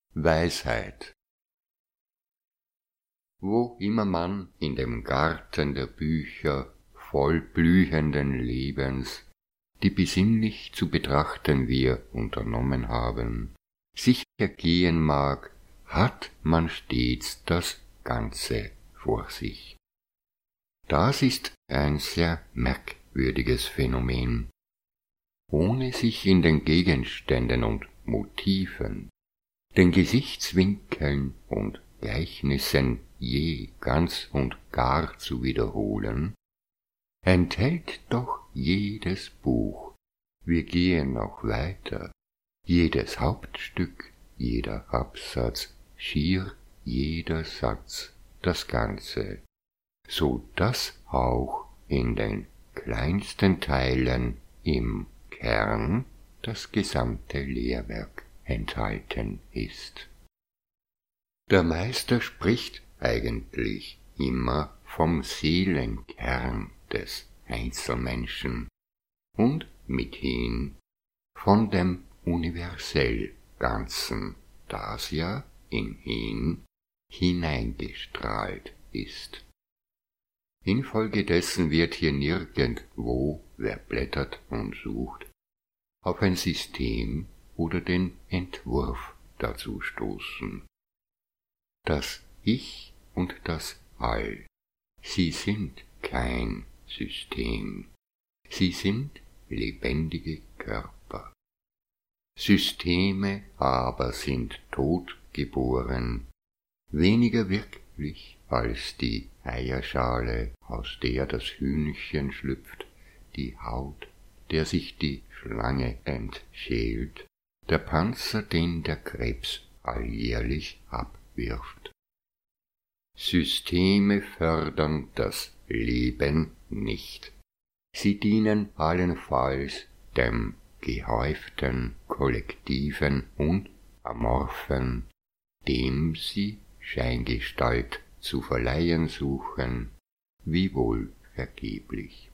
Weisheit. Wo immer man in dem Garten der Bücher voll blühenden Lebens, die besinnlich zu betrachten wir unternommen haben, sich ergehen mag, hat man stets das Ganze vor sich. Das ist ein sehr merkwürdiges Phänomen. Ohne sich in den Gegenständen und Motiven, den Gesichtswinkeln und Gleichnissen je ganz und gar zu wiederholen, enthält doch jedes Buch, wir gehen noch weiter, jedes Hauptstück, jeder Absatz, schier jeder Satz, das Ganze, so dass auch in den kleinsten Teilen im Kern das gesamte Lehrwerk enthalten ist. Der Meister spricht eigentlich immer vom Seelenkern des Einzelmenschen und mithin von dem universell Ganzen, das ja in ihn hineingestrahlt ist. Infolgedessen wird hier nirgendwo, wer blättert und sucht, auf ein System oder den Entwurf dazu stoßen. Das Ich und das All, sie sind kein System, sie sind lebendige Körper. Systeme aber sind totgeboren, weniger wirklich als die Eierschale, aus der das Hühnchen schlüpft, die Haut, der sich die Schlange entschält, der Panzer, den der Krebs alljährlich abwirft. Systeme fördern das Leben nicht. Sie dienen allenfalls dem gehäuften, kollektiven und amorphen, dem sie Scheingestalt zu verleihen suchen, wiewohl vergeblich.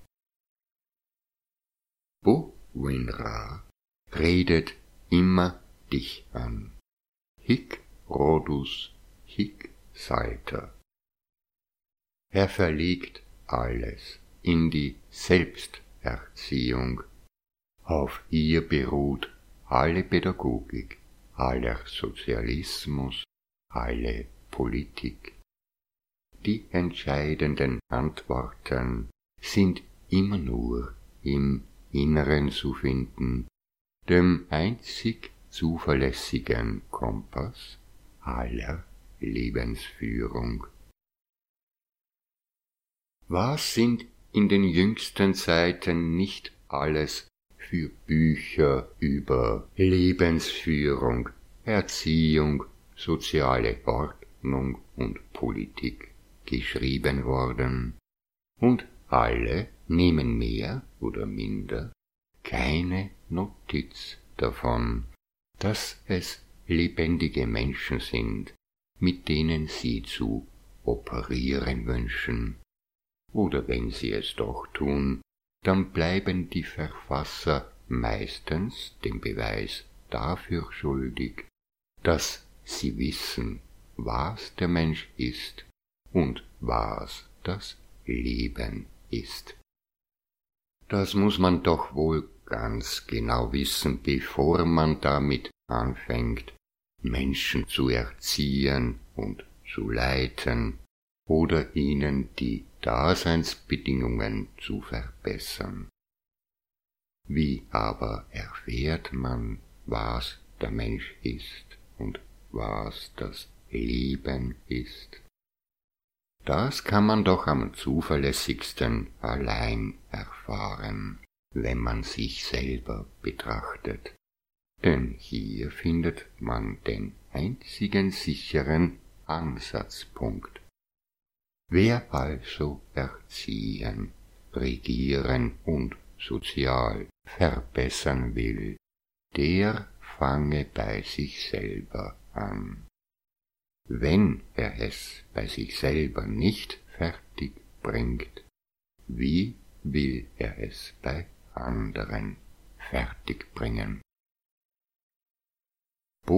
Bowinra redet immer dich an. Hic Rhodus, hic Salter. Er verlegt alles in die Selbsterziehung. Auf ihr beruht alle Pädagogik, aller Sozialismus, alle Politik. Die entscheidenden Antworten sind immer nur im Inneren zu finden, dem einzig zuverlässigen Kompass aller Lebensführung. Was sind in den jüngsten Zeiten nicht alles für Bücher über Lebensführung, Erziehung, soziale Ordnung und Politik geschrieben worden, und alle nehmen mehr oder minder keine Notiz davon, dass es lebendige Menschen sind, mit denen sie zu operieren wünschen. Oder wenn sie es doch tun, dann bleiben die Verfasser meistens den Beweis dafür schuldig, dass sie wissen, was der Mensch ist und was das Leben ist. Das muss man doch wohl ganz genau wissen, bevor man damit anfängt, Menschen zu erziehen und zu leiten oder ihnen die Daseinsbedingungen zu verbessern. Wie aber erfährt man, was der Mensch ist und was das Leben ist? Das kann man doch am zuverlässigsten allein erfahren, wenn man sich selber betrachtet. Denn hier findet man den einzigen sicheren Ansatzpunkt. Wer also erziehen, regieren und sozial verbessern will, der fange bei sich selber an. Wenn er es bei sich selber nicht fertig bringt, wie will er es bei anderen fertig bringen?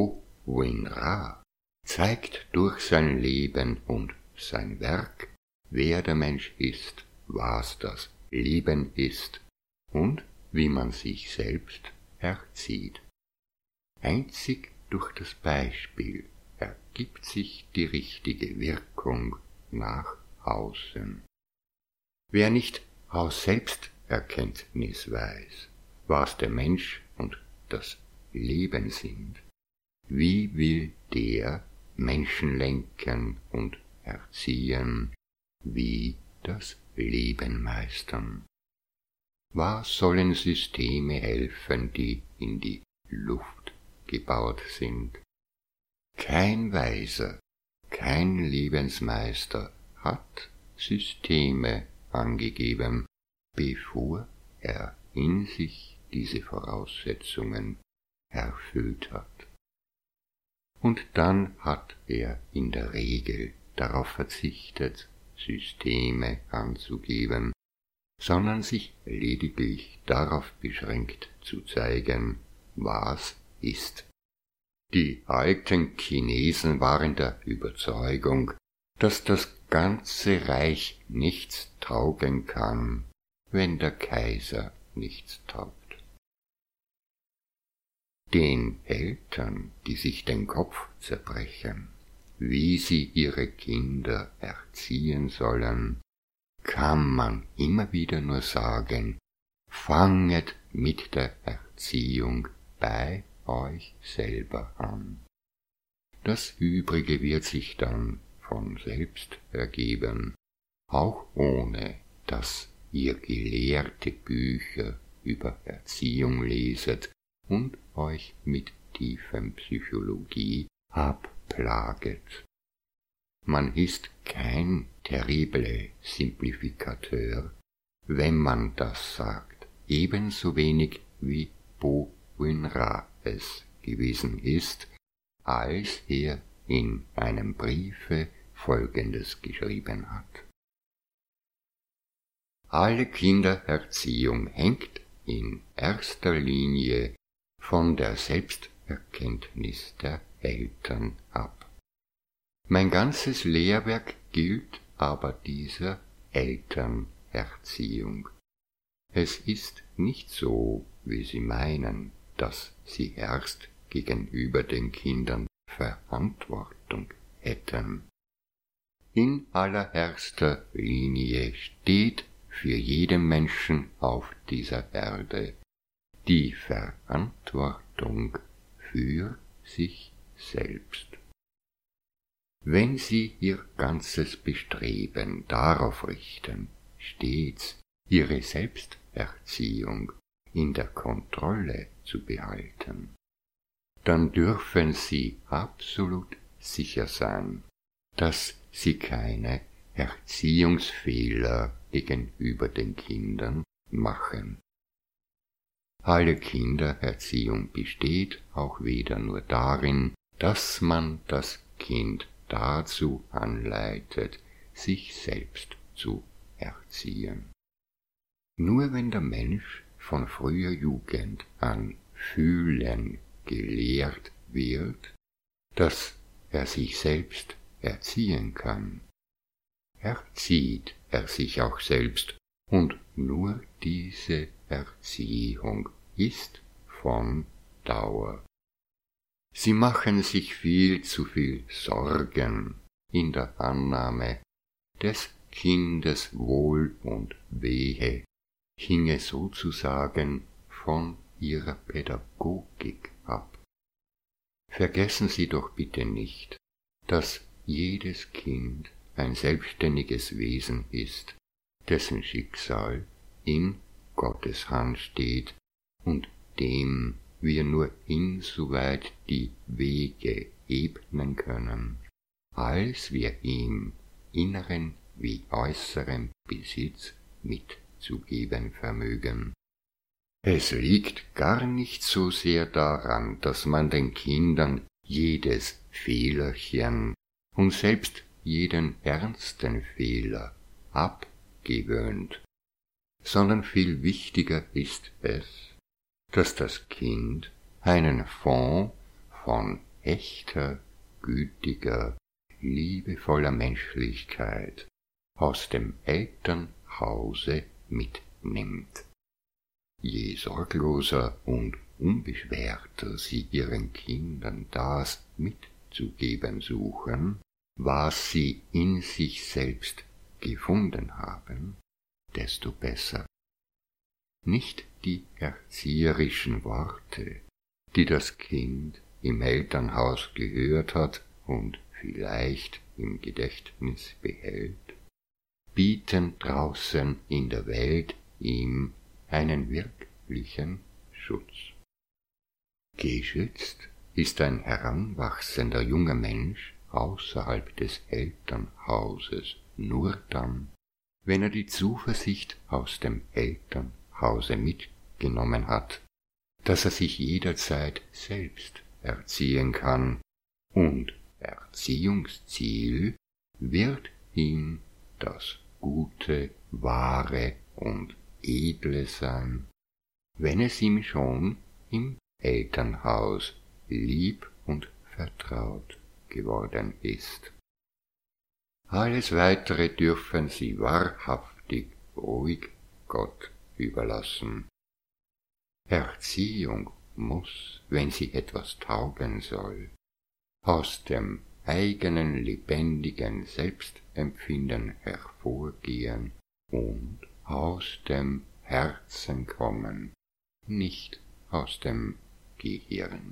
Winra zeigt durch sein Leben und sein Werk, wer der Mensch ist, was das Leben ist und wie man sich selbst erzieht. Einzig durch das Beispiel ergibt sich die richtige Wirkung nach außen. Wer nicht aus Selbsterkenntnis weiß, was der Mensch und das Leben sind, wie will der Menschen lenken und erziehen, wie das Leben meistern? Was sollen Systeme helfen, die in die Luft gebaut sind? Kein Weiser, kein Lebensmeister hat Systeme angegeben, bevor er in sich diese Voraussetzungen erfüllt hat. Und dann hat er in der Regel darauf verzichtet, Systeme anzugeben, sondern sich lediglich darauf beschränkt zu zeigen, was ist. Die alten Chinesen waren der Überzeugung, dass das ganze Reich nichts taugen kann, wenn der Kaiser nichts taugt. Den Eltern, die sich den Kopf zerbrechen, wie sie ihre Kinder erziehen sollen, kann man immer wieder nur sagen, fanget mit der Erziehung bei euch selber an. Das Übrige wird sich dann von selbst ergeben, auch ohne dass ihr gelehrte Bücher über Erziehung leset und euch mit tiefem Psychologie abplaget. Man ist kein terrible Simplifikateur, wenn man das sagt, ebenso wenig wie Bo Winra es gewesen ist, als er in einem Briefe Folgendes geschrieben hat. Alle Kindererziehung hängt in erster Linie von der Selbsterkenntnis der Eltern ab. Mein ganzes Lehrwerk gilt aber dieser Elternerziehung. Es ist nicht so, wie Sie meinen, dass Sie erst gegenüber den Kindern Verantwortung hätten. In allererster Linie steht für jeden Menschen auf dieser Erde die Verantwortung für sich selbst. Wenn Sie Ihr ganzes Bestreben darauf richten, stets Ihre Selbsterziehung in der Kontrolle zu behalten, dann dürfen Sie absolut sicher sein, dass Sie keine Erziehungsfehler gegenüber den Kindern machen. Alle Kindererziehung besteht auch wieder nur darin, dass man das Kind dazu anleitet, sich selbst zu erziehen. Nur wenn der Mensch von früher Jugend an fühlen gelehrt wird, dass er sich selbst erziehen kann, erzieht er sich auch selbst, und nur diese Erziehung ist von Dauer. Sie machen sich viel zu viel Sorgen in der Annahme, des Kindes Wohl und Wehe hinge sozusagen von ihrer Pädagogik ab. Vergessen Sie doch bitte nicht, dass jedes Kind ein selbstständiges Wesen ist, dessen Schicksal in Gottes Hand steht und dem wir nur insoweit die Wege ebnen können, als wir ihm inneren wie äußeren Besitz mitzugeben vermögen. Es liegt gar nicht so sehr daran, dass man den Kindern jedes Fehlerchen und selbst jeden ernsten Fehler abgewöhnt, sondern viel wichtiger ist es, dass das Kind einen Fonds von echter, gütiger, liebevoller Menschlichkeit aus dem Elternhause mitnimmt. Je sorgloser und unbeschwerter sie ihren Kindern das mitzugeben suchen, was sie in sich selbst gefunden haben, desto besser. Nicht die erzieherischen Worte, die das Kind im Elternhaus gehört hat und vielleicht im Gedächtnis behält, bieten draußen in der Welt ihm einen wirklichen Schutz. Geschützt ist ein heranwachsender junger Mensch außerhalb des Elternhauses nur dann, wenn er die Zuversicht aus dem Elternhause mitgenommen hat, dass er sich jederzeit selbst erziehen kann, und Erziehungsziel wird ihm das Gute, Wahre und Edle sein, wenn es ihm schon im Elternhaus lieb und vertraut geworden ist. Alles Weitere dürfen sie wahrhaftig ruhig Gott überlassen. Erziehung muss, wenn sie etwas taugen soll, aus dem eigenen lebendigen Selbstempfinden hervorgehen und aus dem Herzen kommen, nicht aus dem Gehirn.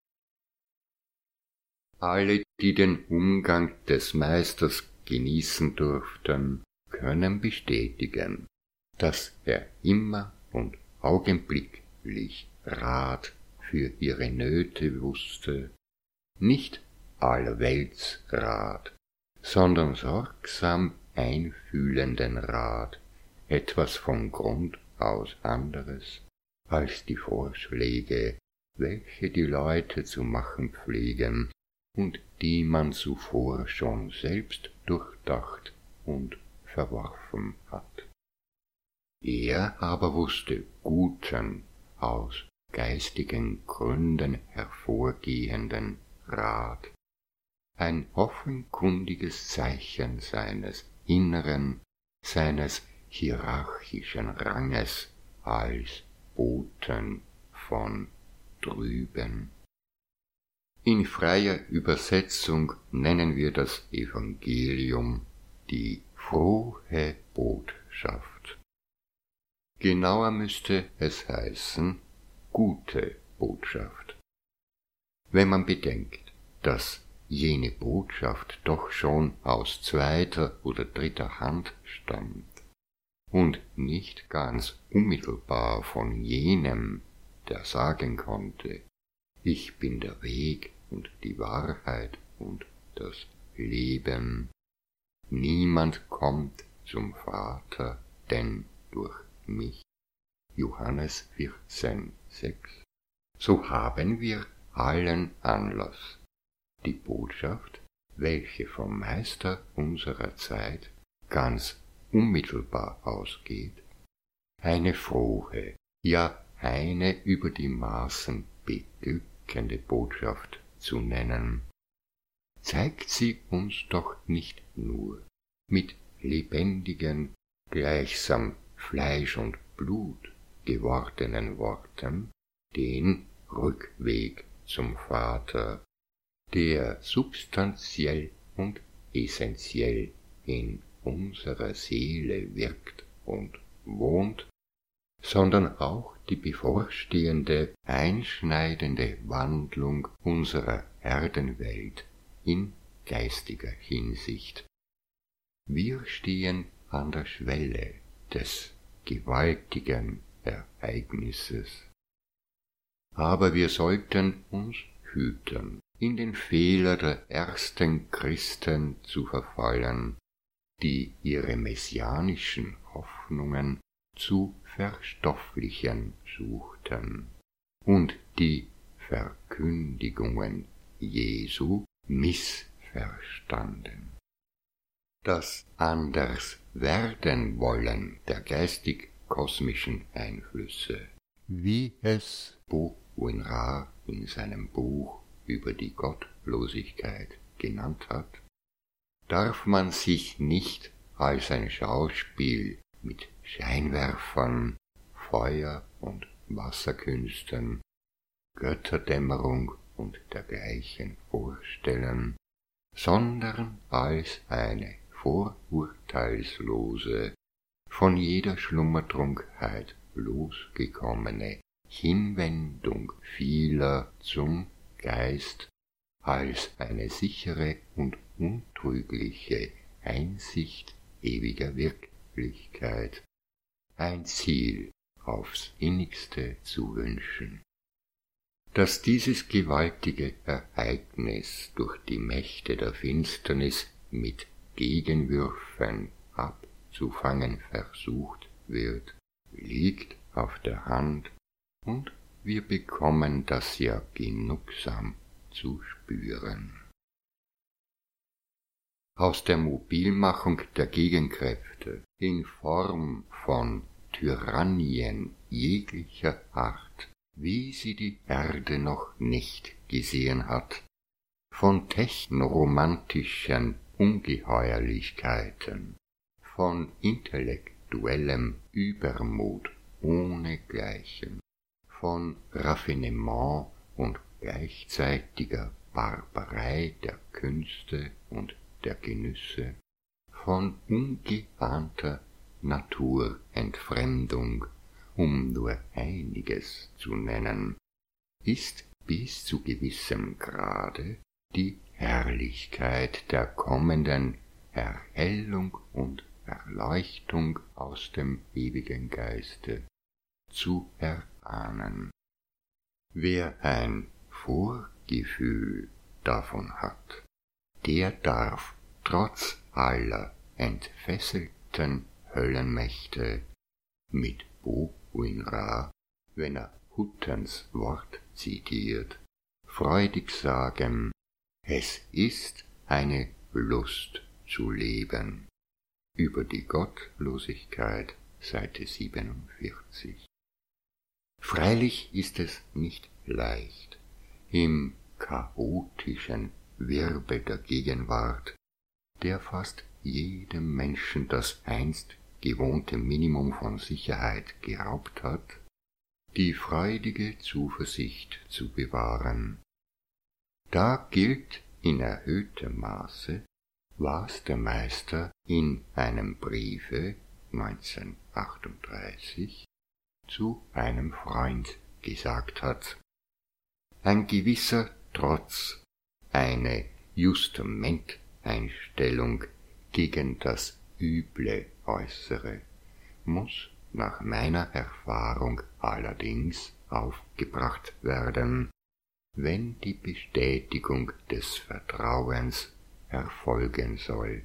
Alle, die den Umgang des Meisters genießen durften, können bestätigen, dass er immer und augenblicklich Rat für ihre Nöte wusste, nicht allerwelts Rat, sondern sorgsam einfühlenden Rat, etwas von Grund aus anderes als die Vorschläge, welche die Leute zu machen pflegen und die man zuvor schon selbst durchdacht und verworfen hat. Er aber wusste guten, aus geistigen Gründen hervorgehenden Rat, ein offenkundiges Zeichen seines inneren, seines hierarchischen Ranges als Boten von drüben. In freier Übersetzung nennen wir das Evangelium die frohe Botschaft. Genauer müsste es heißen, gute Botschaft. Wenn man bedenkt, dass jene Botschaft doch schon aus zweiter oder dritter Hand stammt und nicht ganz unmittelbar von jenem, der sagen konnte, ich bin der Weg und die Wahrheit und das Leben. Niemand kommt zum Vater, denn durch mich. Johannes 14,6. So haben wir allen Anlass, die Botschaft, welche vom Meister unserer Zeit ganz unmittelbar ausgeht, eine frohe, ja eine über die Maßen beglückende Botschaft zu nennen. Zeigt sie uns doch nicht nur mit lebendigen, gleichsam Fleisch und Blut gewordenen Worten den Rückweg zum Vater, der substanziell und essentiell in unserer Seele wirkt und wohnt, sondern auch die bevorstehende, einschneidende Wandlung unserer Erdenwelt in geistiger Hinsicht. Wir stehen an der Schwelle des gewaltigen Ereignisses. Aber wir sollten uns hüten, in den Fehler der ersten Christen zu verfallen, die ihre messianischen Hoffnungen zu verstofflichen suchten und die Verkündigungen Jesu missverstanden. Das Anderswerdenwollen der geistig-kosmischen Einflüsse, wie es Bo Win Ra in seinem Buch über die Gottlosigkeit genannt hat, darf man sich nicht als ein Schauspiel mit Scheinwerfern, Feuer- und Wasserkünsten, Götterdämmerung und dergleichen vorstellen, sondern als eine vorurteilslose, von jeder Schlummertrunkenheit losgekommene Hinwendung vieler zum Geist, als eine sichere und untrügliche Einsicht ewiger Wirklichkeit, ein Ziel aufs innigste zu wünschen. Dass dieses gewaltige Ereignis durch die Mächte der Finsternis mit Gegenwürfen abzufangen versucht wird, liegt auf der Hand, und wir bekommen das ja genugsam zu spüren. Aus der Mobilmachung der Gegenkräfte in Form von Tyrannien jeglicher Art, wie sie die Erde noch nicht gesehen hat, von technoromantischen Ungeheuerlichkeiten, von intellektuellem Übermut ohnegleichen, von Raffinement und gleichzeitiger Barbarei der Künste und der Genüsse, von ungeahnter Naturentfremdung, um nur einiges zu nennen, ist bis zu gewissem Grade die Herrlichkeit der kommenden Erhellung und Erleuchtung aus dem ewigen Geiste zu erahnen. Wer ein Vorgefühl davon hat, der darf trotz aller entfesselten Höllenmächte mit Bowinra, wenn er Huttens Wort zitiert, freudig sagen: Es ist eine Lust zu leben. Über die Gottlosigkeit, Seite 47. Freilich ist es nicht leicht, im chaotischen Wirbel der Gegenwart, der fast jedem Menschen das einst gewohnte Minimum von Sicherheit geraubt hat, die freudige Zuversicht zu bewahren. Da gilt in erhöhtem Maße, was der Meister in einem Briefe 1938 zu einem Freund gesagt hat: Ein gewisser Trotz, eine Justamenteinstellung gegen das üble Äußere muss nach meiner Erfahrung allerdings aufgebracht werden, wenn die Bestätigung des Vertrauens erfolgen soll.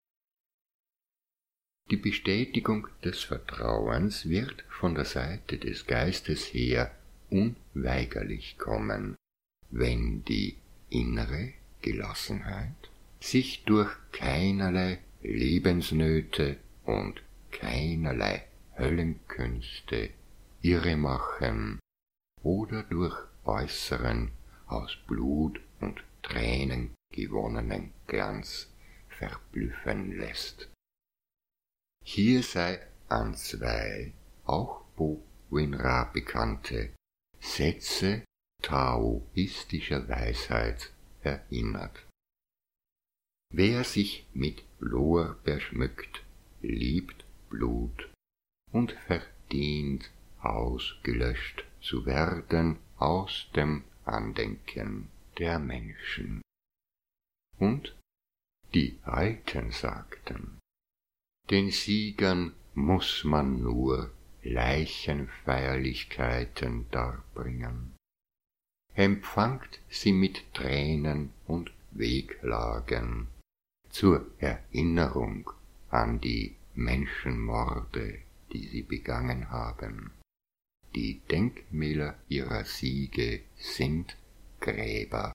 Die Bestätigung des Vertrauens wird von der Seite des Geistes her unweigerlich kommen, wenn die innere Gelassenheit sich durch keinerlei Lebensnöte und keinerlei Höllenkünste irremachen oder durch äußeren, aus Blut und Tränen gewonnenen Glanz verblüffen lässt. Hier sei an zwei auch Bowinra bekannte Sätze taoistischer Weisheit erinnert. Wer sich mit Lorbeer schmückt, liebt Blut und verdient ausgelöscht zu werden aus dem Andenken der Menschen. Und die Alten sagten: Den Siegern muß man nur Leichenfeierlichkeiten darbringen. Empfangt sie mit Tränen und Wehklagen zur Erinnerung an die Menschenmorde, die sie begangen haben. Die Denkmäler ihrer Siege sind Gräber.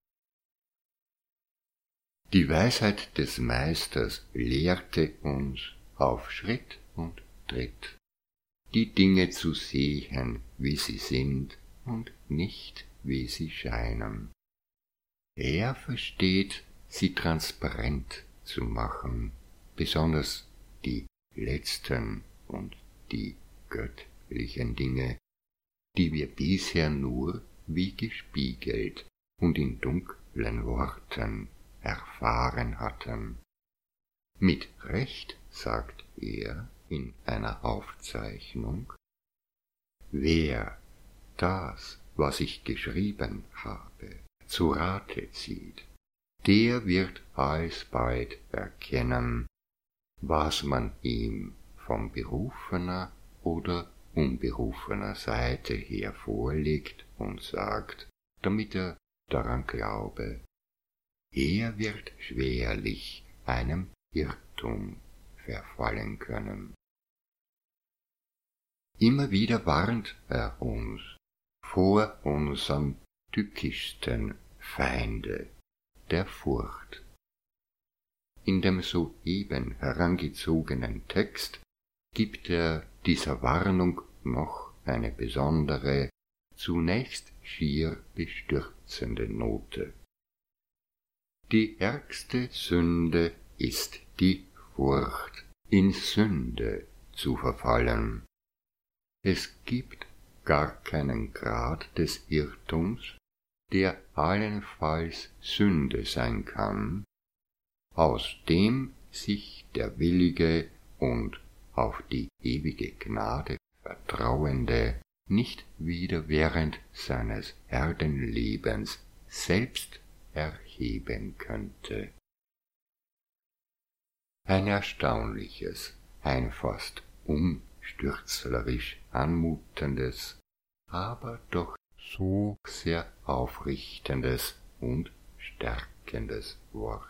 Die Weisheit des Meisters lehrte uns auf Schritt und Tritt, die Dinge zu sehen, wie sie sind und nicht, wie sie scheinen. Er versteht, sie transparent zu machen, besonders die letzten und die göttlichen Dinge, die wir bisher nur wie gespiegelt und in dunklen Worten erfahren hatten. Mit Recht sagt er in einer Aufzeichnung: Wer das, was ich geschrieben habe, zu Rate zieht, der wird alsbald erkennen, was man ihm von berufener oder unberufener Seite her vorlegt und sagt, damit er daran glaube. Er wird schwerlich einem Irrtum verfallen können. Immer wieder warnt er uns vor unserem tückischsten Feinde, der Furcht. In dem soeben herangezogenen Text gibt er dieser Warnung noch eine besondere, zunächst schier bestürzende Note. Die ärgste Sünde ist die Furcht, in Sünde zu verfallen. Es gibt gar keinen Grad des Irrtums, der allenfalls Sünde sein kann, aus dem sich der willige und auf die ewige Gnade vertrauende nicht wieder während seines Erdenlebens selbst erheben könnte. Ein erstaunliches, ein fast umstürzlerisch anmutendes, aber doch so sehr aufrichtendes und stärkendes Wort.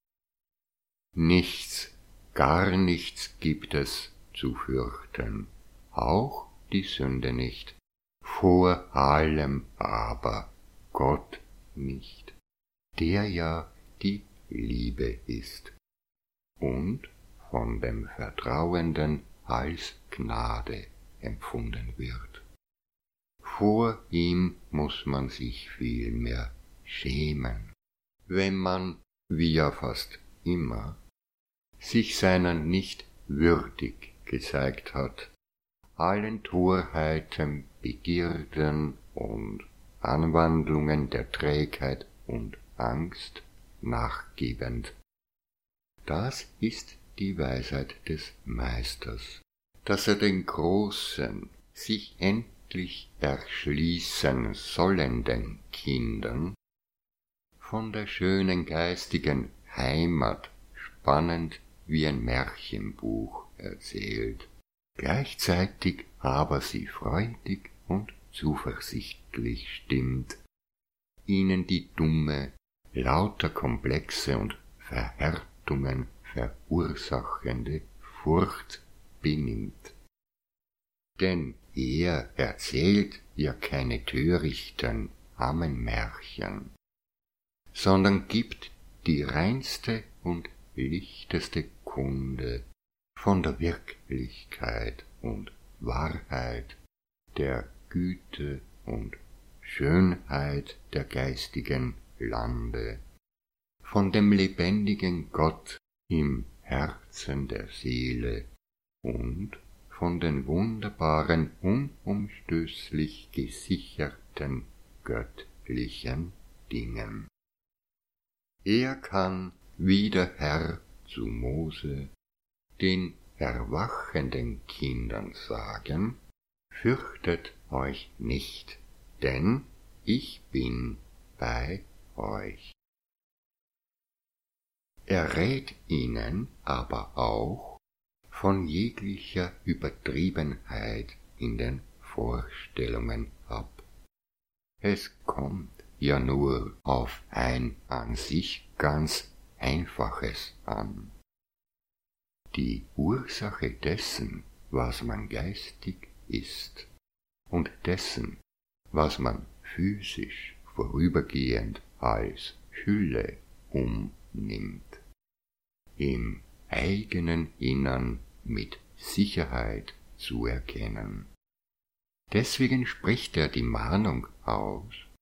Nichts, gar nichts gibt es zu fürchten, auch die Sünde nicht, vor allem aber Gott nicht, der ja die Liebe ist und von dem Vertrauenden als Gnade empfunden wird. Vor ihm muß man sich vielmehr schämen, wenn man, wie ja fast immer, sich seiner nicht würdig gezeigt hat, allen Torheiten, Begierden und Anwandlungen der Trägheit und Angst nachgebend. Das ist die Weisheit des Meisters, dass er den großen, sich endlich erschließen sollenden Kindern von der schönen geistigen Heimat spannend wie ein Märchenbuch erzählt, gleichzeitig aber sie freudig und zuversichtlich stimmt, ihnen die dumme, lauter Komplexe und Verhärtungen verursachende Furcht benimmt. Denn er erzählt ja keine törichten Ammenmärchen, sondern gibt die reinste und lichteste Kunde von der Wirklichkeit und Wahrheit, der Güte und Schönheit der geistigen Lande, von dem lebendigen Gott im Herzen der Seele und von den wunderbaren, unumstößlich gesicherten göttlichen Dingen. Er kann wie der Herr zu Mose den erwachenden Kindern sagen: Fürchtet euch nicht, denn ich bin bei euch. Er rät ihnen aber auch von jeglicher Übertriebenheit in den Vorstellungen ab. Es kommt ja nur auf ein an sich ganz Einfaches an. Die Ursache dessen, was man geistig ist, und dessen, was man physisch vorübergehend als Hülle umnimmt, im eigenen Innern mit Sicherheit zu erkennen. Deswegen spricht er die Mahnung aus,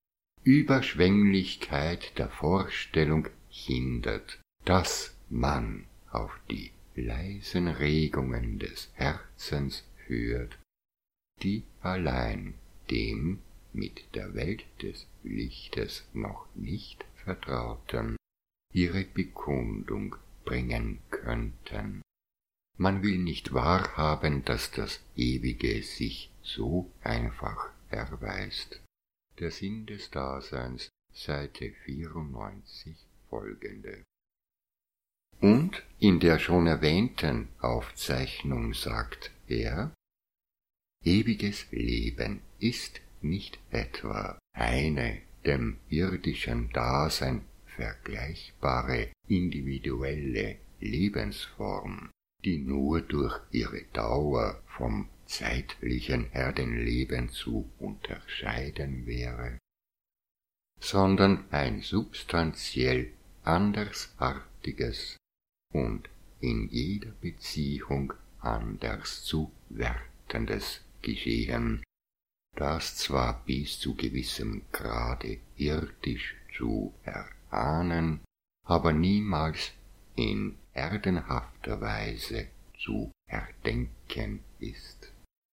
Überschwänglichkeit der Vorstellung hindert, dass man auf die leisen Regungen des Herzens hört, die allein dem mit der Welt des Lichtes noch nicht Vertrauten ihre Bekundung bringen könnten. Man will nicht wahrhaben, dass das Ewige sich so einfach erweist. Der Sinn des Daseins, Seite 94 folgende. Und in der schon erwähnten Aufzeichnung sagt er, ewiges Leben ist nicht etwa eine dem irdischen Dasein vergleichbare individuelle Lebensform, die nur durch ihre Dauer vom zeitlichen Erdenleben zu unterscheiden wäre, sondern ein substanziell andersartiges und in jeder Beziehung anders zu wertendes Geschehen, das zwar bis zu gewissem Grade irdisch zu erahnen, aber niemals in erdenhafter Weise zu erdenken ist.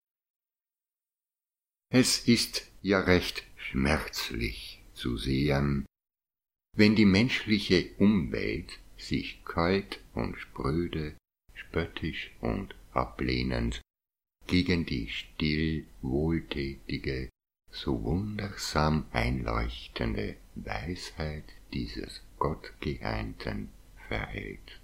Es ist ja recht schmerzlich zu sehen, wenn die menschliche Umwelt sich kalt und spröde, spöttisch und ablehnend gegen die still wohltätige, so wundersam einleuchtende Weisheit dieses Gottgeeinten verhält.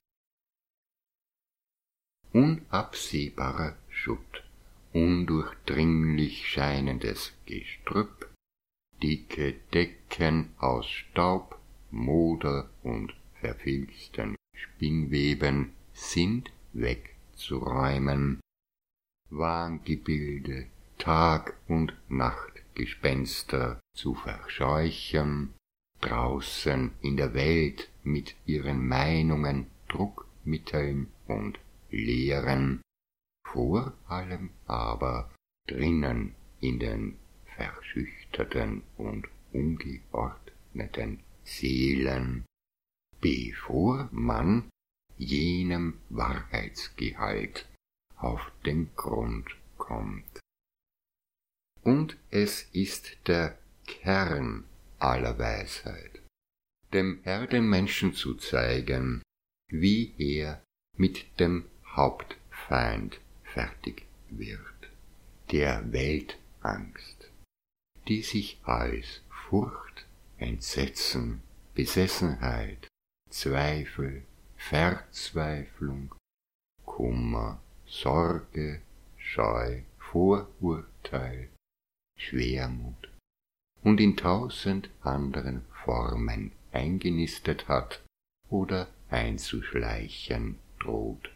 Unabsehbarer Schutt, undurchdringlich scheinendes Gestrüpp, dicke Decken aus Staub, Moder und verfilzten Spinnweben sind wegzuräumen, Wahngebilde, Tag- und Nachtgespenster zu verscheuchen, draußen in der Welt mit ihren Meinungen, Druckmitteln und Lehren, vor allem aber drinnen in den verschüchterten und ungeordneten Seelen, bevor man jenem Wahrheitsgehalt auf den Grund kommt. Und es ist der Kern aller Weisheit, dem Erdenmenschen zu zeigen, wie er mit dem Hauptfeind fertig wird, der Weltangst, die sich als Furcht, Entsetzen, Besessenheit, Zweifel, Verzweiflung, Kummer, Sorge, Scheu, Vorurteil, Schwermut und in 1000 anderen Formen eingenistet hat oder einzuschleichen droht.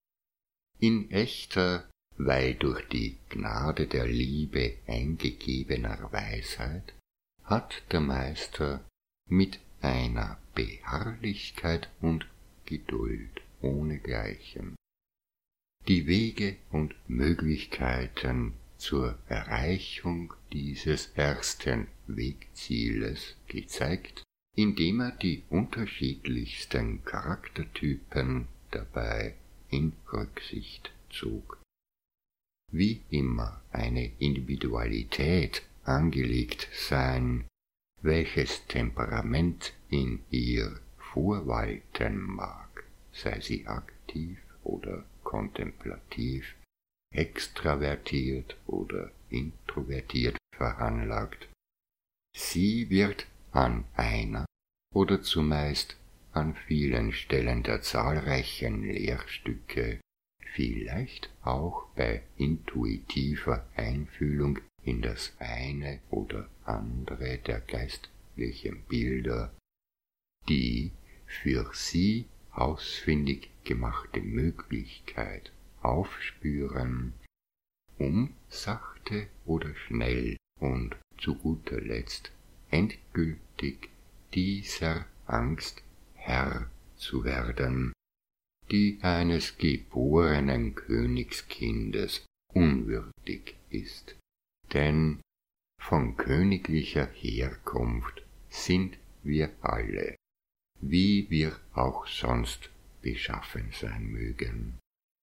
In echter, weil durch die Gnade der Liebe eingegebener Weisheit hat der Meister mit einer Beharrlichkeit und Geduld ohnegleichen die Wege und Möglichkeiten zur Erreichung dieses ersten Wegzieles gezeigt, indem er die unterschiedlichsten Charaktertypen dabei in Rücksicht zog. Wie immer eine Individualität angelegt sein, welches Temperament in ihr vorwalten mag, sei sie aktiv oder kontemplativ, extravertiert oder introvertiert veranlagt. Sie wird an einer oder zumeist an vielen Stellen der zahlreichen Lehrstücke, vielleicht auch bei intuitiver Einfühlung in das eine oder andere der geistlichen Bilder, die für sie ausfindig gemachte Möglichkeit aufspüren, um sachte oder schnell und zu guter Letzt endgültig dieser Angst Herr zu werden, die eines geborenen Königskindes unwürdig ist, denn von königlicher Herkunft sind wir alle, wie wir auch sonst beschaffen sein mögen.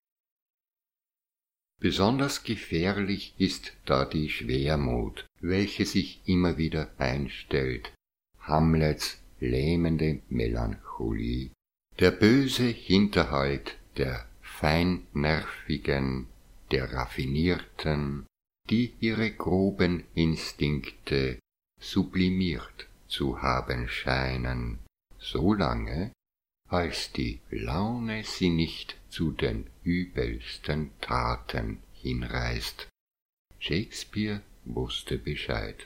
Besonders gefährlich ist da die Schwermut, welche sich immer wieder einstellt, Hamlets lähmende Melancholie, der böse Hinterhalt der Feinnervigen, der Raffinierten, die ihre groben Instinkte sublimiert zu haben scheinen, solange als die Laune sie nicht zu den übelsten Taten hinreißt. Shakespeare wusste Bescheid.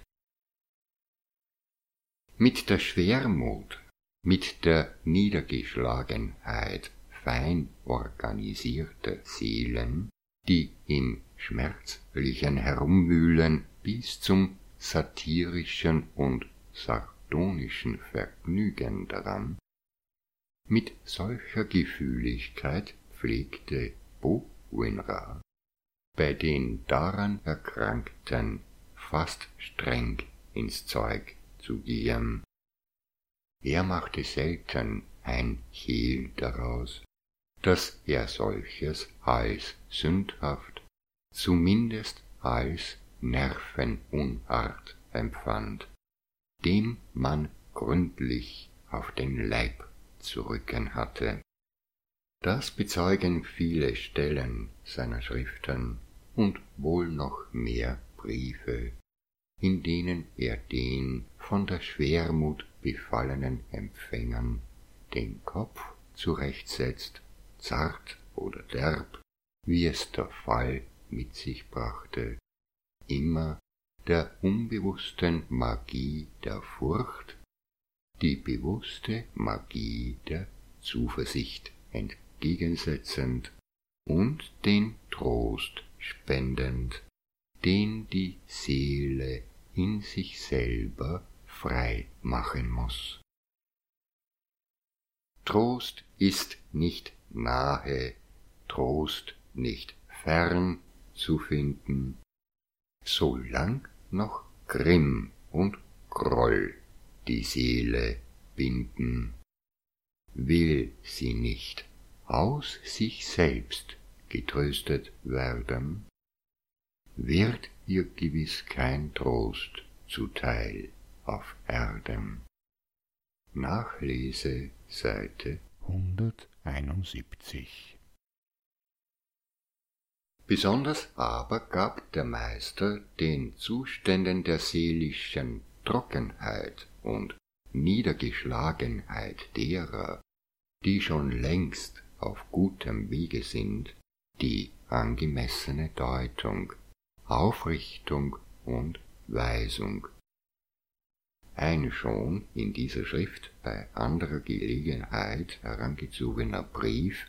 Mit der Schwermut, mit der Niedergeschlagenheit fein organisierter Seelen, die im schmerzlichen Herumwühlen bis zum satirischen und sardonischen Vergnügen daran, mit solcher Gefühligkeit pflegte Bowinrah bei den daran Erkrankten fast streng ins Zeug zu gehen. Er machte selten ein Hehl daraus, dass er solches als sündhaft, zumindest als Nervenunart empfand, dem man gründlich auf den Leib zu rücken hatte. Das bezeugen viele Stellen seiner Schriften und wohl noch mehr Briefe, in denen er den von der Schwermut befallenen Empfängern den Kopf zurechtsetzt, zart oder derb, wie es der Fall mit sich brachte, immer der unbewussten Magie der Furcht, die bewusste Magie der Zuversicht entgegensetzend und den Trost spendend, den die Seele in sich selber frei machen muß. Trost ist nicht nahe, Trost nicht fern zu finden, solang noch Grimm und Groll die Seele binden, will sie nicht aus sich selbst getröstet werden, wird ihr gewiss kein Trost zuteil auf Erden. Nachlese Seite 171. Besonders aber gab der Meister den Zuständen der seelischen Trockenheit und Niedergeschlagenheit derer, die schon längst auf gutem Wege sind, die angemessene Deutung, Aufrichtung und Weisung. Ein schon in dieser Schrift bei anderer Gelegenheit herangezogener Brief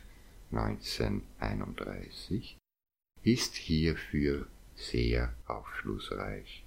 1931 ist hierfür sehr aufschlussreich.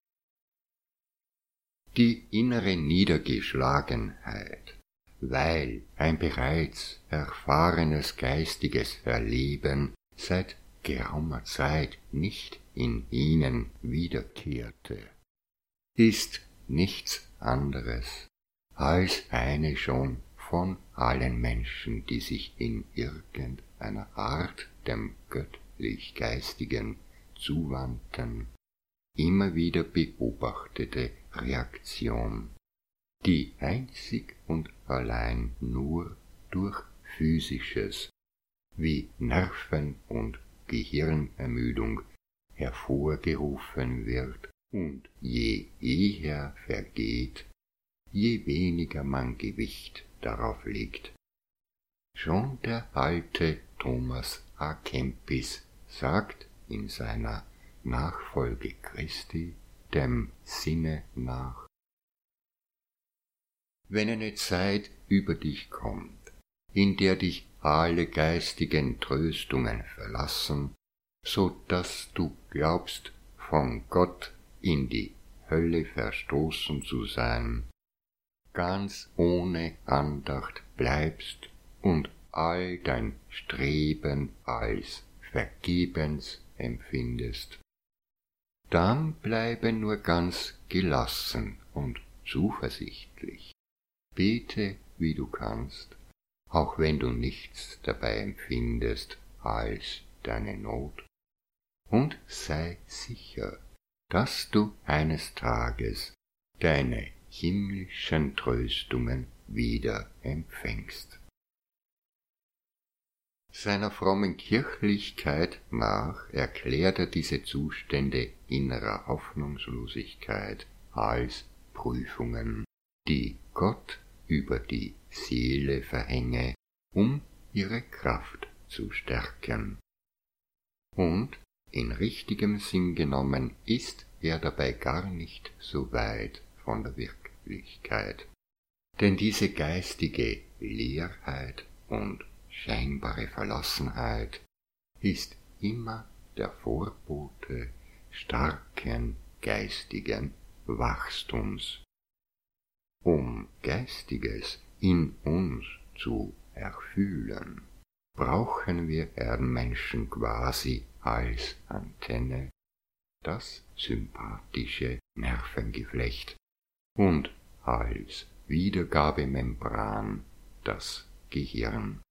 Die innere Niedergeschlagenheit, weil ein bereits erfahrenes geistiges Erleben seit geraumer Zeit nicht in ihnen wiederkehrte, ist nichts anderes als eine schon von allen Menschen, die sich in irgendeiner Art dem Göttlich-Geistigen zuwandten, immer wieder beobachtete Reaktion, die einzig und allein nur durch physisches, wie Nerven- und Gehirnermüdung hervorgerufen wird und je eher vergeht, je weniger man Gewicht darauf legt. Schon der alte Thomas A. Kempis sagt in seiner Nachfolge Christi dem Sinne nach: Wenn eine Zeit über dich kommt, in der dich alle geistigen Tröstungen verlassen, so dass du glaubst, von Gott in die Hölle verstoßen zu sein, ganz ohne Andacht bleibst und all dein Streben als vergebens empfindest, dann bleibe nur ganz gelassen und zuversichtlich. Bete, wie du kannst, auch wenn du nichts dabei empfindest als deine Not. Und sei sicher, dass du eines Tages deine himmlischen Tröstungen wieder empfängst. Seiner frommen Kirchlichkeit nach erklärt er diese Zustände innerer Hoffnungslosigkeit als Prüfungen, die Gott über die Seele verhänge, um ihre Kraft zu stärken. Und in richtigem Sinn genommen ist er dabei gar nicht so weit von der Wirklichkeit. Denn diese geistige Leerheit und scheinbare Verlassenheit ist immer der Vorbote starken geistigen Wachstums. Um Geistiges in uns zu erfühlen, brauchen wir Erdenmenschen quasi als Antenne, das sympathische Nervengeflecht und als Wiedergabemembran das Gehirn.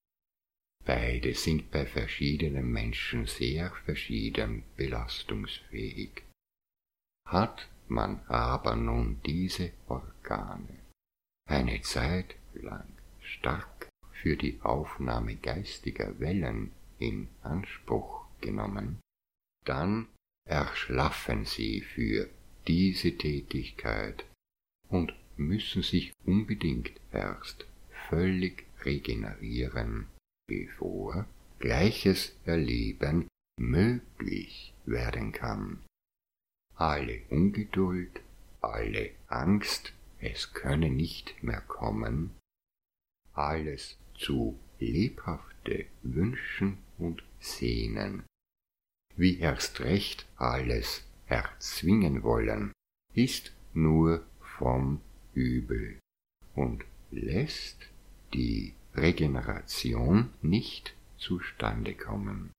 Beide sind bei verschiedenen Menschen sehr verschieden belastungsfähig. Hat man aber nun diese Organe eine Zeit lang stark für die Aufnahme geistiger Wellen in Anspruch genommen, dann erschlaffen sie für diese Tätigkeit und müssen sich unbedingt erst völlig regenerieren, bevor gleiches Erleben möglich werden kann. Alle Ungeduld, alle Angst, es könne nicht mehr kommen, alles zu lebhafte Wünschen und Sehnen, wie erst recht alles erzwingen wollen, ist nur vom Übel und lässt die Regeneration nicht zustande kommen.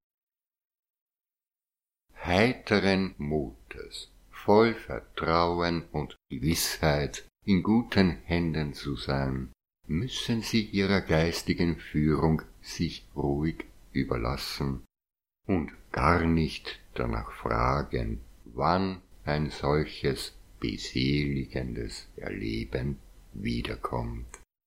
Heiteren Mutes, voll Vertrauen und Gewissheit, in guten Händen zu sein, müssen Sie Ihrer geistigen Führung sich ruhig überlassen und gar nicht danach fragen, wann ein solches beseligendes Erleben wiederkommt.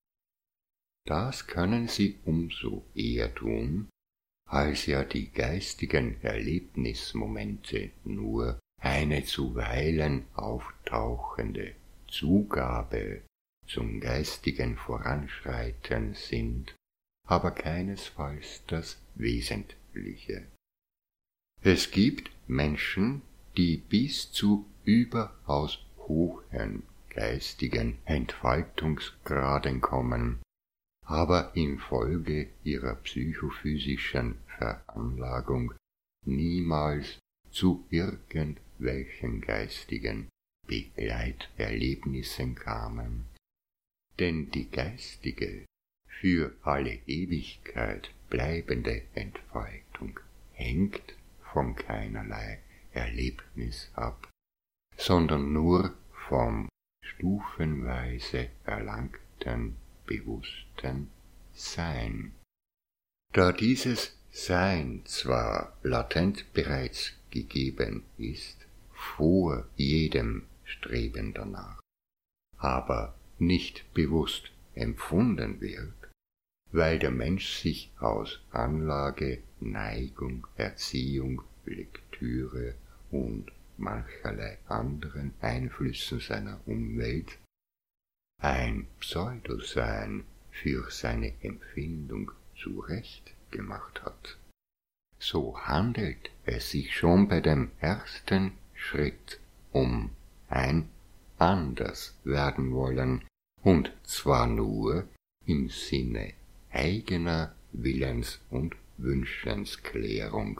Das können Sie umso eher tun, als ja die geistigen Erlebnismomente nur eine zuweilen auftauchende Zugabe zum geistigen Voranschreiten sind, aber keinesfalls das Wesentliche. Es gibt Menschen, die bis zu überaus hohen geistigen Entfaltungsgraden kommen, aber infolge ihrer psychophysischen Veranlagung niemals zu irgendwelchen geistigen Begleiterlebnissen kamen. Denn die geistige, für alle Ewigkeit bleibende Entfaltung hängt von keinerlei Erlebnis ab, sondern nur vom stufenweise erlangten bewussten Sein. Da dieses Sein zwar latent bereits gegeben ist, vor jedem Streben danach, aber nicht bewusst empfunden wird, weil der Mensch sich aus Anlage, Neigung, Erziehung, Lektüre und mancherlei anderen Einflüssen seiner Umwelt ein Pseudosein für seine Empfindung zurechtgemacht hat. So handelt es sich schon bei dem ersten Schritt um ein Anderswerdenwollen, und zwar nur im Sinne eigener Willens- und Wünschensklärung.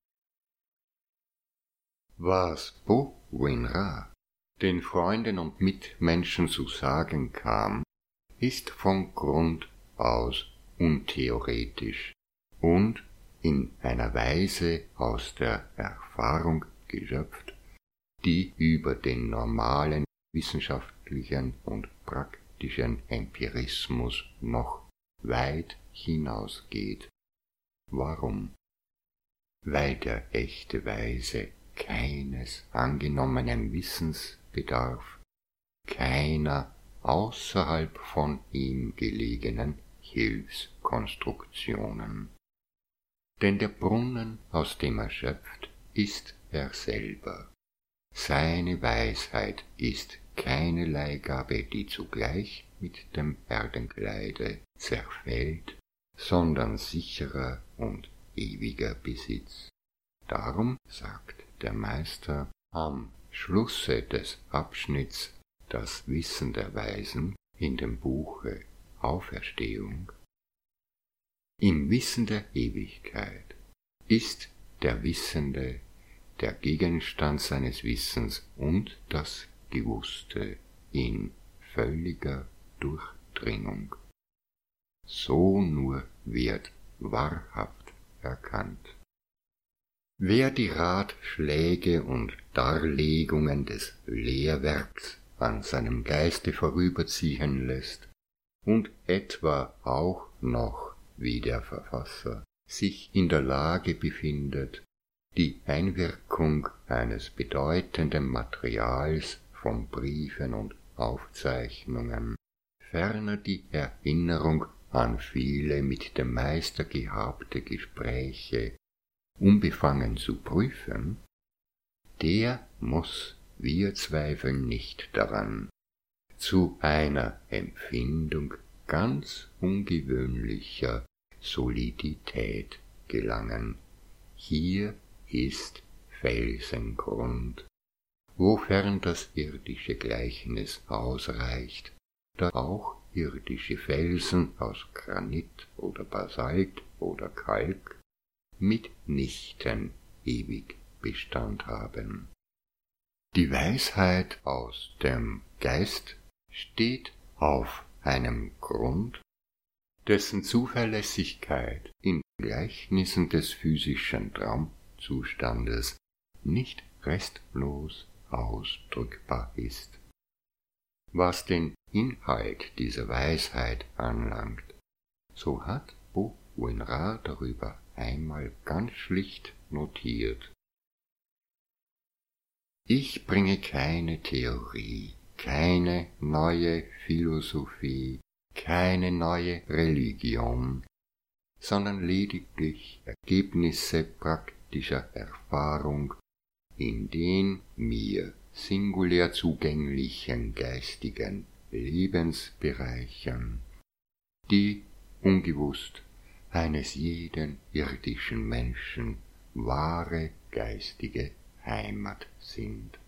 Was Bo-Win-Ra den Freunden und Mitmenschen zu sagen kam, ist von Grund aus untheoretisch und in einer Weise aus der Erfahrung geschöpft, die über den normalen wissenschaftlichen und praktischen Empirismus noch weit hinausgeht. Warum? Weil der echte Weise keines angenommenen Wissens bedarf, keiner außerhalb von ihm gelegenen Hilfskonstruktionen. Denn der Brunnen, aus dem er schöpft, ist er selber. Seine Weisheit ist keine Leihgabe, die zugleich mit dem Erdenkleide zerfällt, sondern sicherer und ewiger Besitz. Darum sagt der Meister am Schlusse des Abschnitts Das Wissen der Weisen in dem Buche Auferstehung: Im Wissen der Ewigkeit ist der Wissende der Gegenstand seines Wissens und das Gewusste in völliger Durchdringung. So nur wird wahrhaft erkannt. Wer die Ratschläge und Darlegungen des Lehrwerks an seinem Geiste vorüberziehen lässt und etwa auch noch, wie der Verfasser, sich in der Lage befindet, die Einwirkung eines bedeutenden Materials von Briefen und Aufzeichnungen, ferner die Erinnerung an viele mit dem Meister gehabte Gespräche unbefangen zu prüfen, der muß, wir zweifeln nicht daran, zu einer Empfindung ganz ungewöhnlicher Solidität gelangen. Hier ist Felsengrund, wofern das irdische Gleichnis ausreicht, da auch irdische Felsen aus Granit oder Basalt oder Kalk mitnichten ewig Bestand haben. Die Weisheit aus dem Geist steht auf einem Grund, dessen Zuverlässigkeit in Gleichnissen des physischen Traumzustandes nicht restlos ausdrückbar ist. Was den Inhalt dieser Weisheit anlangt, so hat Bauouinrard darüber einmal ganz schlicht notiert: Ich bringe keine Theorie, keine neue Philosophie, keine neue Religion, sondern lediglich Ergebnisse praktischer Erfahrung in den mir singulär zugänglichen geistigen Lebensbereichen, die ungewusst eines jeden irdischen Menschen wahre geistige Heimat sind.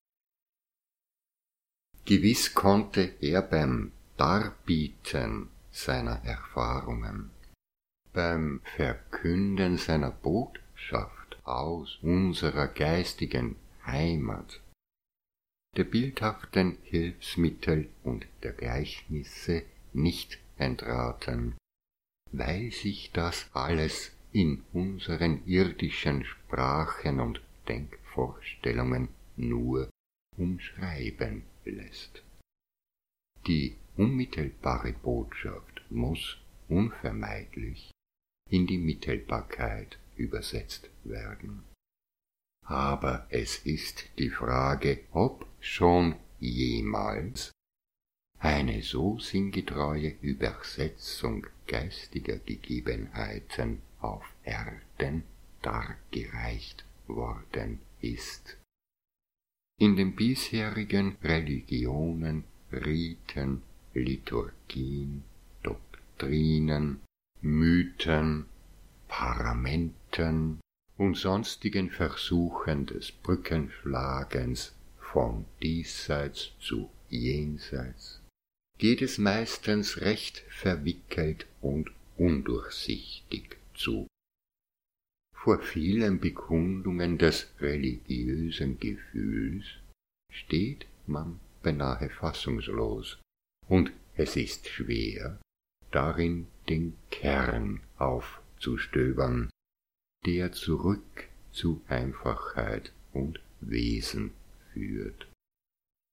Gewiss konnte er beim Darbieten seiner Erfahrungen, beim Verkünden seiner Botschaft aus unserer geistigen Heimat, der bildhaften Hilfsmittel und der Gleichnisse nicht entraten, weil sich das alles in unseren irdischen Sprachen und Denkvorstellungen nur umschreiben lässt. Die unmittelbare Botschaft muss unvermeidlich in die Mittelbarkeit übersetzt werden. Aber es ist die Frage, ob schon jemals eine so sinngetreue Übersetzung geistiger Gegebenheiten auf Erden dargereicht worden ist. In den bisherigen Religionen, Riten, Liturgien, Doktrinen, Mythen, Paramenten und sonstigen Versuchen des Brückenschlagens von diesseits zu jenseits geht es meistens recht verwickelt und undurchsichtig zu. Vor vielen Bekundungen des religiösen Gefühls steht man beinahe fassungslos, und es ist schwer, darin den Kern aufzustöbern, der zurück zu Einfachheit und Wesen führt.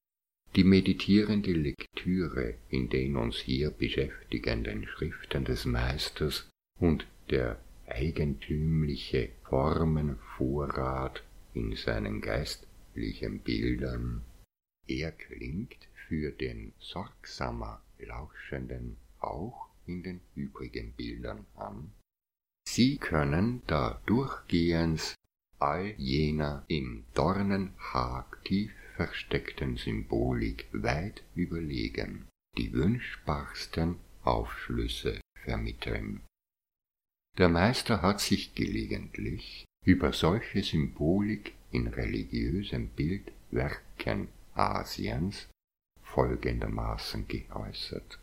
Die meditierende Lektüre in den uns hier beschäftigenden Schriften des Meisters und der eigentümliche Formenvorrat in seinen geistlichen Bildern, er klingt für den sorgsamer Lauschenden auch in den übrigen Bildern an. Sie können da durchgehends all jener im Dornenhag tief versteckten Symbolik weit überlegen, die wünschbarsten Aufschlüsse vermitteln. Der Meister hat sich gelegentlich über solche Symbolik in religiösen Bildwerken Asiens folgendermaßen geäußert.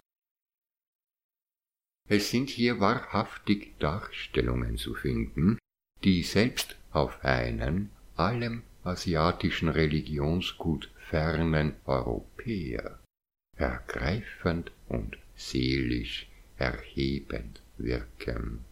Es sind hier wahrhaftig Darstellungen zu finden, die selbst auf einen allem asiatischen Religionsgut fernen Europäer ergreifend und seelisch erhebend wirken.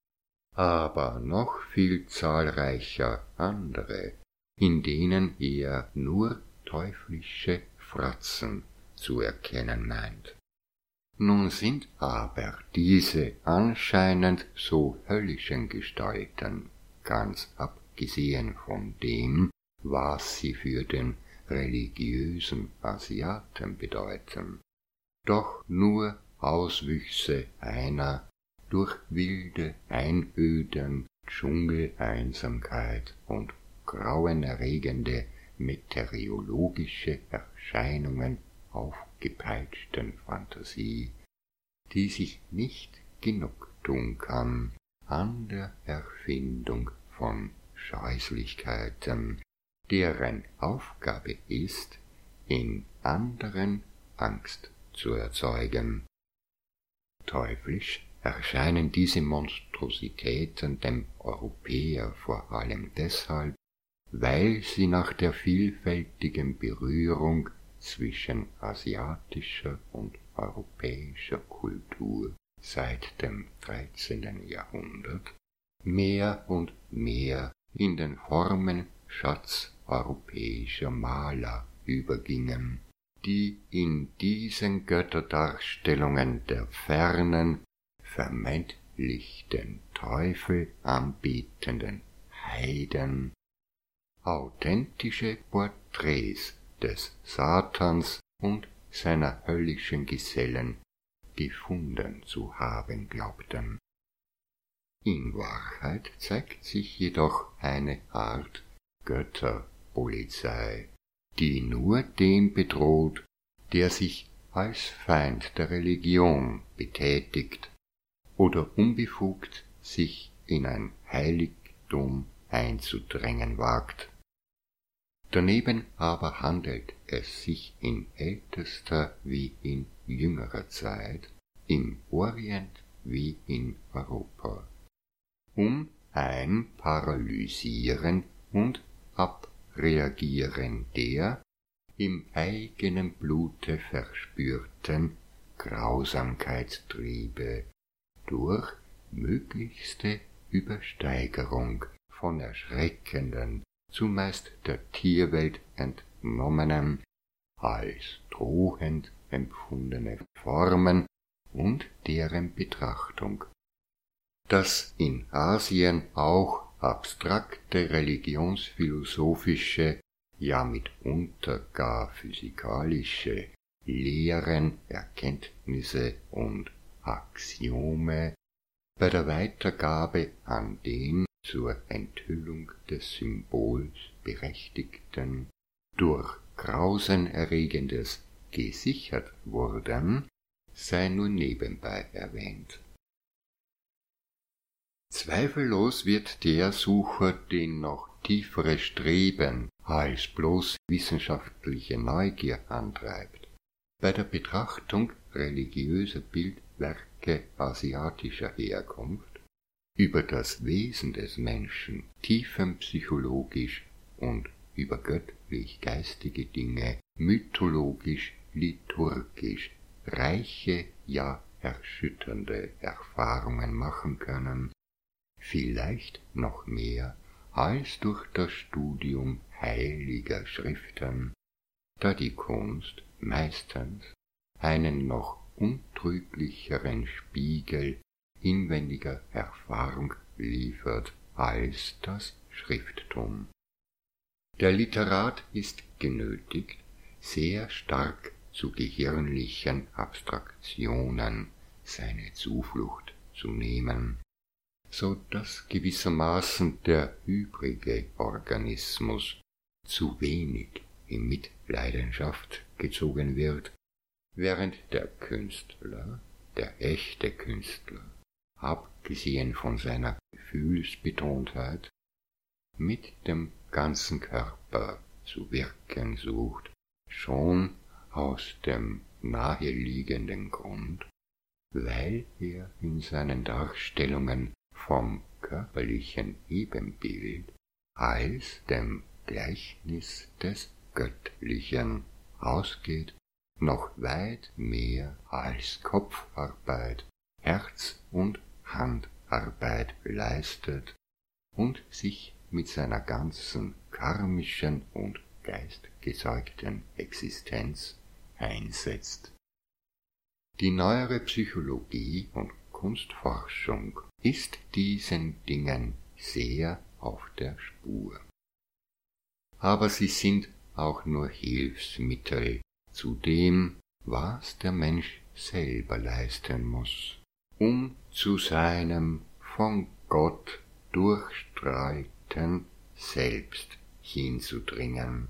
Aber noch viel zahlreicher andere, in denen er nur teuflische Fratzen zu erkennen meint. Nun sind aber diese anscheinend so höllischen Gestalten, ganz abgesehen von dem, was sie für den religiösen Asiaten bedeuten, doch nur Auswüchse einer durch wilde Einöden, Dschungeleinsamkeit und grauenerregende meteorologische Erscheinungen aufgepeitschten Phantasie, die sich nicht genug tun kann an der Erfindung von Scheußlichkeiten, deren Aufgabe ist, in anderen Angst zu erzeugen. Teuflisch erscheinen diese Monstrositäten dem Europäer vor allem deshalb, weil sie nach der vielfältigen Berührung zwischen asiatischer und europäischer Kultur seit dem 13. Jahrhundert mehr und mehr in den Formenschatz europäischer Maler übergingen, die in diesen Götterdarstellungen der fernen, vermeintlich den Teufel anbetenden Heiden authentische Porträts des Satans und seiner höllischen Gesellen gefunden zu haben glaubten. In Wahrheit zeigt sich jedoch eine Art Götterpolizei, die nur den bedroht, der sich als Feind der Religion betätigt oder unbefugt sich in ein Heiligtum einzudrängen wagt. Daneben aber handelt es sich in ältester wie in jüngerer Zeit, im Orient wie in Europa, um ein Paralysieren und Abreagieren der im eigenen Blute verspürten Grausamkeitstriebe durch möglichste Übersteigerung von erschreckenden, zumeist der Tierwelt entnommenen, als drohend empfundene Formen und deren Betrachtung. Dass in Asien auch abstrakte religionsphilosophische, ja mitunter gar physikalische Lehren, Erkenntnisse und Axiome bei der Weitergabe an den zur Enthüllung des Symbols Berechtigten durch Grausenerregendes gesichert wurden, sei nur nebenbei erwähnt. Zweifellos wird der Sucher, den noch tiefere Streben als bloß wissenschaftliche Neugier antreibt, bei der Betrachtung religiöser Bildwerke asiatischer Herkunft über das Wesen des Menschen tiefenpsychologisch und über göttlich-geistige Dinge mythologisch-liturgisch reiche, ja erschütternde Erfahrungen machen können, vielleicht noch mehr als durch das Studium heiliger Schriften, da die Kunst meistens einen noch untrüglicheren Spiegel inwendiger Erfahrung liefert als das Schrifttum. Der Literat ist genötigt, sehr stark zu gehirnlichen Abstraktionen seine Zuflucht zu nehmen, so dass gewissermaßen der übrige Organismus zu wenig in Mitleidenschaft gezogen wird, während der Künstler, der echte Künstler, abgesehen von seiner Gefühlsbetontheit, mit dem ganzen Körper zu wirken sucht, schon aus dem naheliegenden Grund, weil er in seinen Darstellungen vom körperlichen Ebenbild als dem Gleichnis des Göttlichen ausgeht, noch weit mehr als Kopfarbeit, Herz- und Handarbeit leistet und sich mit seiner ganzen karmischen und geistgezeugten Existenz einsetzt. Die neuere Psychologie und Kunstforschung ist diesen Dingen sehr auf der Spur. Aber sie sind auch nur Hilfsmittel zu dem, was der Mensch selber leisten muss, um zu seinem von Gott durchstrahlten Selbst hinzudringen.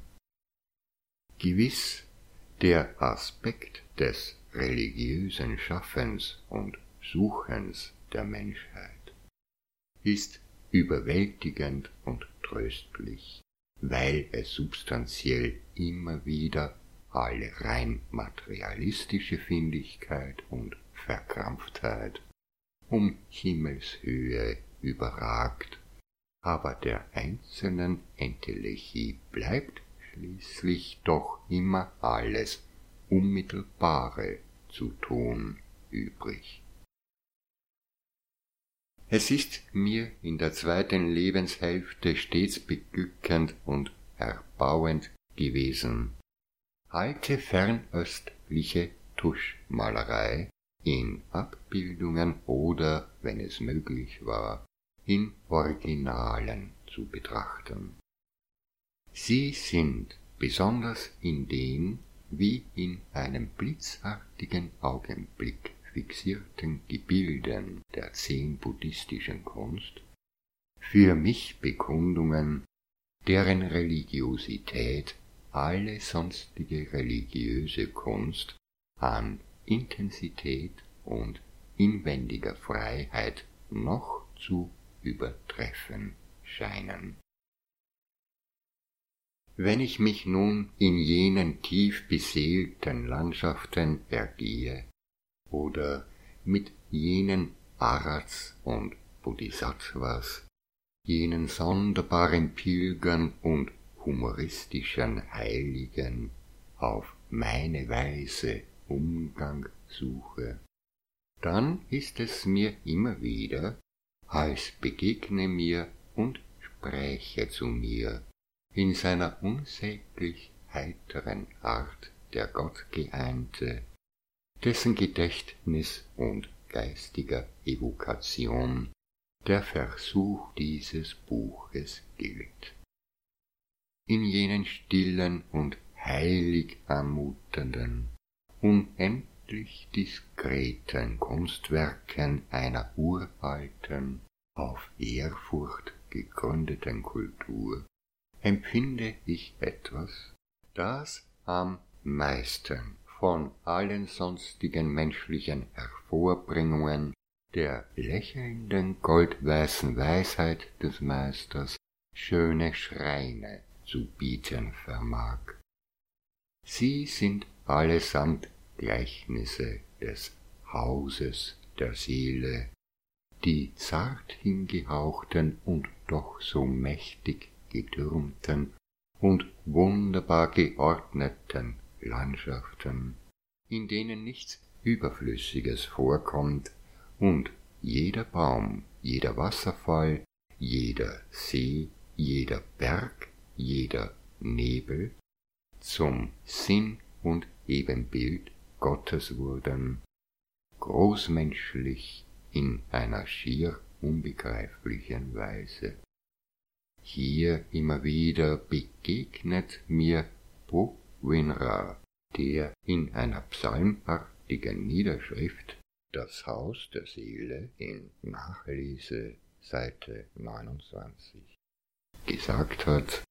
Gewiss, der Aspekt des religiösen Schaffens und Suchens der Menschheit ist überwältigend und tröstlich, weil es substanziell immer wieder alle rein materialistische Findigkeit und Verkrampftheit um Himmelshöhe überragt, aber der einzelnen Entelechie bleibt schließlich doch immer alles Unmittelbare zu tun übrig. Es ist mir in der zweiten Lebenshälfte stets beglückend und erbauend gewesen, alte fernöstliche Tuschmalerei in Abbildungen oder, wenn es möglich war, in Originalen zu betrachten. Sie sind besonders in den wie in einem blitzartigen Augenblick fixierten Gebilden der zen-buddhistischen Kunst für mich Bekundungen, deren Religiosität alle sonstige religiöse Kunst an Intensität und inwendiger Freiheit noch zu übertreffen scheinen. Wenn ich mich nun in jenen tief beseelten Landschaften ergehe oder mit jenen Arhats und Bodhisattvas, jenen sonderbaren Pilgern und humoristischen Heiligen auf meine Weise Umgang suche, dann ist es mir immer wieder, als begegne mir und spräche zu mir in seiner unsäglich heiteren Art der Gottgeeinte, dessen Gedächtnis und geistiger Evokation der Versuch dieses Buches gilt. In jenen stillen und heilig anmutenden, unendlich diskreten Kunstwerken einer uralten, auf Ehrfurcht gegründeten Kultur empfinde ich etwas, das am meisten von allen sonstigen menschlichen Hervorbringungen der lächelnden goldweißen Weisheit des Meisters schöne Schreine zu bieten vermag. Sie sind allesamt Gleichnisse des Hauses der Seele, die zart hingehauchten und doch so mächtig getürmten und wunderbar geordneten Landschaften, in denen nichts Überflüssiges vorkommt und jeder Baum, jeder Wasserfall, jeder See, jeder Berg, jeder Nebel zum Sinn und Ebenbild Gottes wurden, großmenschlich in einer schier unbegreiflichen Weise. Hier immer wieder begegnet mir Bhuvinra, der in einer psalmartigen Niederschrift das Haus der Seele in Nachlese Seite 29 gesagt hat: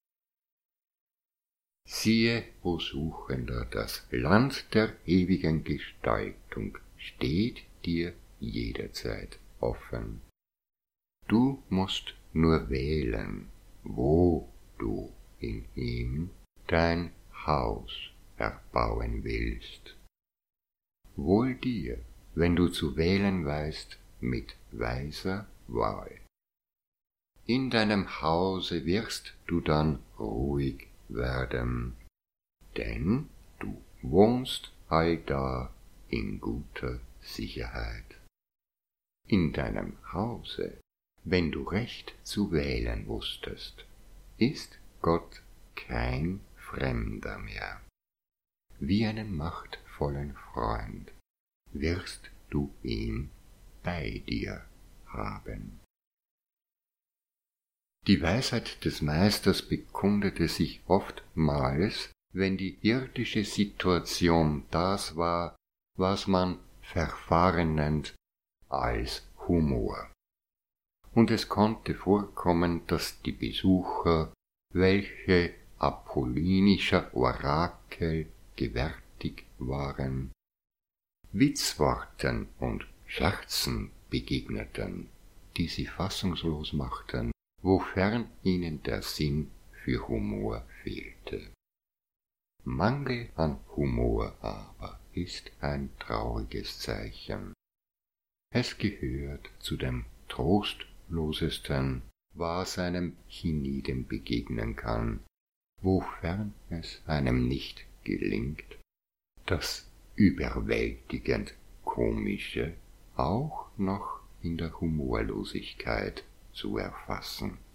Siehe, o Suchender, das Land der ewigen Gestaltung steht dir jederzeit offen. Du musst nur wählen, wo du in ihm dein Haus erbauen willst. Wohl dir, wenn du zu wählen weißt mit weiser Wahl. In deinem Hause wirst du dann ruhig werden, denn du wohnst allda in guter Sicherheit. In deinem Hause, wenn du recht zu wählen wusstest, ist Gott kein Fremder mehr. Wie einen machtvollen Freund wirst du ihn bei dir haben. Die Weisheit des Meisters bekundete sich oftmals, wenn die irdische Situation das war, was man verfahren nennt, als Humor. Und es konnte vorkommen, dass die Besucher, welche apollinischer Orakel gewärtig waren, Witzworten und Scherzen begegneten, die sie fassungslos machten, wofern ihnen der Sinn für Humor fehlte. Mangel an Humor aber ist ein trauriges Zeichen. Es gehört zu dem trostlosesten, was einem hienieden begegnen kann, wofern es einem nicht gelingt, das überwältigend Komische auch noch in der Humorlosigkeit zu erfassen.